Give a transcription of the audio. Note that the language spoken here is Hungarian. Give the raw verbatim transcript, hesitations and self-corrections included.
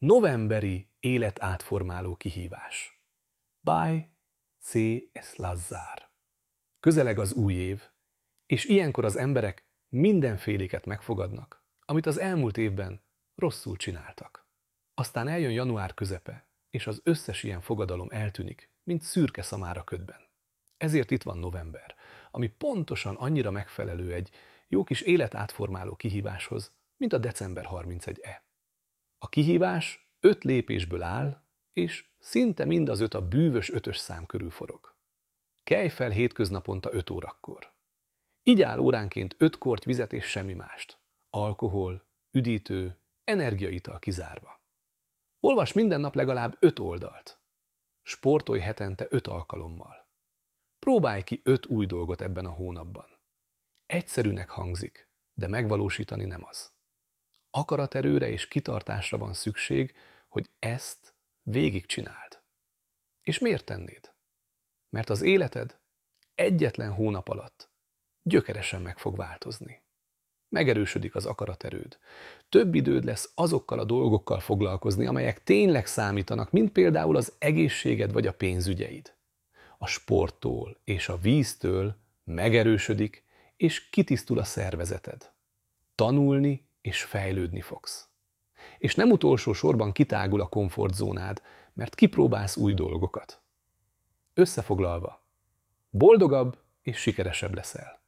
Novemberi életátformáló kihívás. By C. S. Lazzár. Közeleg az új év, és ilyenkor az emberek mindenféléket megfogadnak, amit az elmúlt évben rosszul csináltak. Aztán eljön január közepe, és az összes ilyen fogadalom eltűnik, mint szürke szamár a ködben. Ezért itt van november, ami pontosan annyira megfelelő egy jó kis életátformáló kihíváshoz, mint a december harmincegyedike. A kihívás öt lépésből áll, és szinte mind az öt a bűvös ötös szám körül forog. Kelj fel hétköznaponta öt órakor. Igyál óránként öt korty vizet és semmi mást. Alkohol, üdítő, energiaital kizárva. Olvas minden nap legalább öt oldalt. Sportolj hetente öt alkalommal. Próbálj ki öt új dolgot ebben a hónapban. Egyszerűnek hangzik, de megvalósítani nem az. Akaraterőre és kitartásra van szükség, hogy ezt végigcsináld. És miért tennéd? Mert az életed egyetlen hónap alatt gyökeresen meg fog változni. Megerősödik az akaraterőd. Több időd lesz azokkal a dolgokkal foglalkozni, amelyek tényleg számítanak, mint például az egészséged vagy a pénzügyeid. A sporttól és a víztől megerősödik és kitisztul a szervezeted. Tanulni és fejlődni fogsz. És nem utolsó sorban kitágul a komfortzónád, mert kipróbálsz új dolgokat. Összefoglalva, boldogabb és sikeresebb leszel.